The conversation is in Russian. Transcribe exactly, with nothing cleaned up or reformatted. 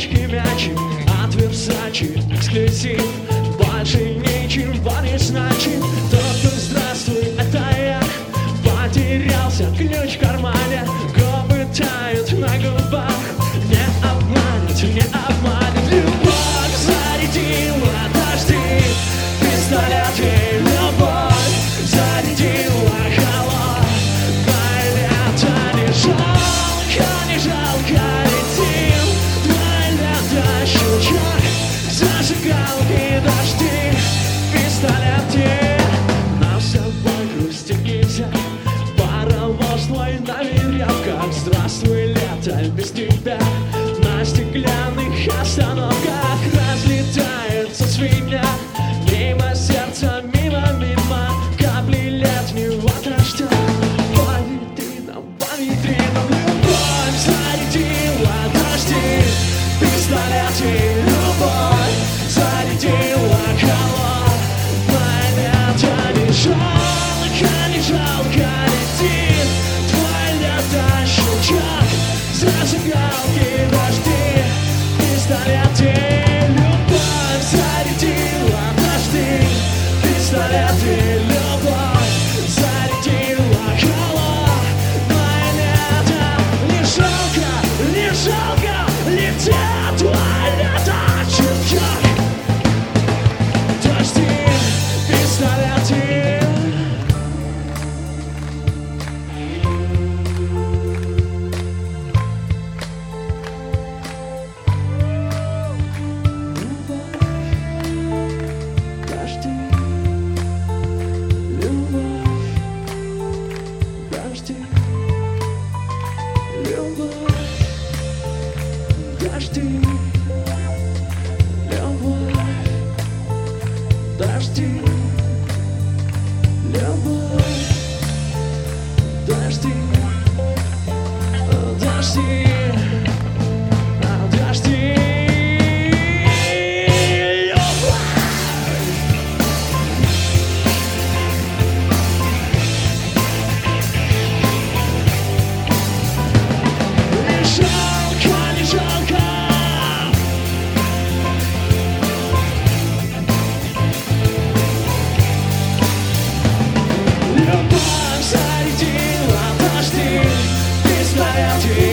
тачки мячик от Версачи, эксклюзив. Больше ничего не значит. Доктор, здравствуй, это я. Потерялся ключ в кармане, губы тают на губах. Не обманет, не обманет. Любовь зарядила дожди, пистолет и любовь зарядила холодное лето. Не жалко, не жалко летим, твое лето щелчок зажигалки дожди, пистолеты. Нам с собой грустить нельзя, паровоз твой на веревках. Здравствуй, лето без тебя. На стеклянных остановках разлетается свинья. Мимо сердца, мимо, мимо капли летнего дождя. По витринам, по витринам любовь зарядила дожди, пистолет и любовь зарядила холодное лето. Не жалко, не жалко летит твой лето щелчок зажигалки дожди, пистолеты. Любовь зарядила дожди, пистолеты. Любовь зарядила холодное лето. Не жалко, не жалко летит твой лето щелчок дожди, пистолеты. Любовь зарядила дожди, пистолеты.